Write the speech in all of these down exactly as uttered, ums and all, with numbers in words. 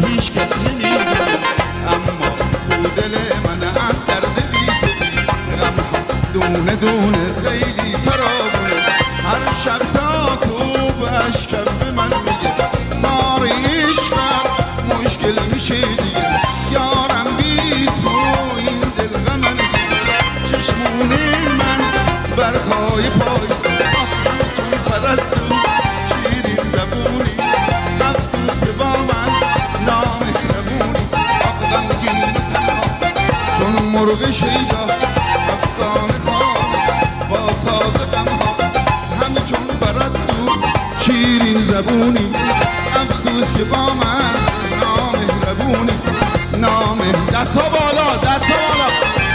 هیچ کس نمیدونه، اما تو دل من از درد بی کسی غمها دونه دونه خیلی فراوونه. هر شب تا صبح اشکم به من میگه مار عشقم مشکل میشه دیگه. یارم بی تو این دل غمن چشمون من برپای پای آخم چون پرستو شیرین زبونی افسوس که با من نامهربونی. آخ غمگین و تنها چون مرغ شیدا افسانه خوانه با ساز غمها همه چون پرستو شیرین زبونی افسوس که با من نامهربونی. نامه دست ها بالا دست ها بالا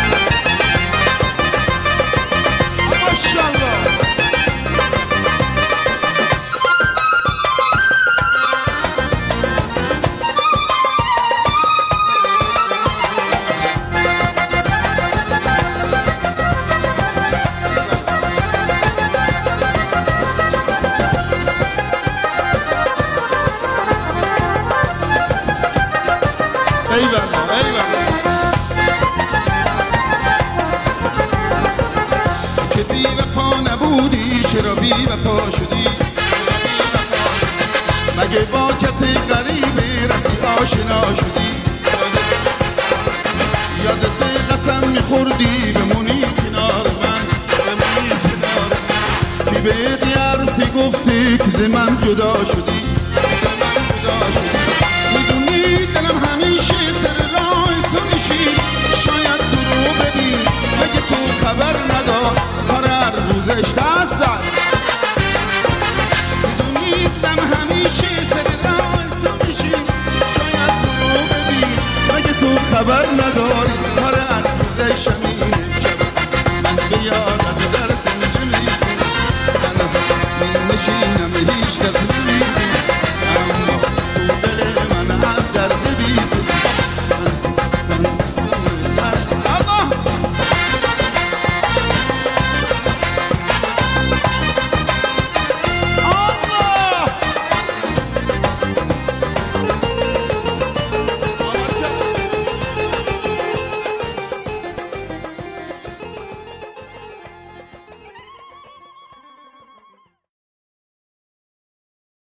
ماشاءالله. ای بابا ای بابا که بی وفا نبودی چرا بی وفا شدی؟ مگه با کسی غریبی رفتی آشنا شدی؟ یادت قسم میخوردی بمونی کنار من بمونی کنار من که بهت یه حرفی گفتی که ز من جدا شدی ز من جدا شدی. میدونی دلم همیشه سر راه تو نشین شاید تو رو ببین مگه تو خبر ندار کار هر روزش دست داد. میدونی دلم همیشه سر راه تو نشین شاید تو رو ببین مگه تو خبر نداری کار هر روزش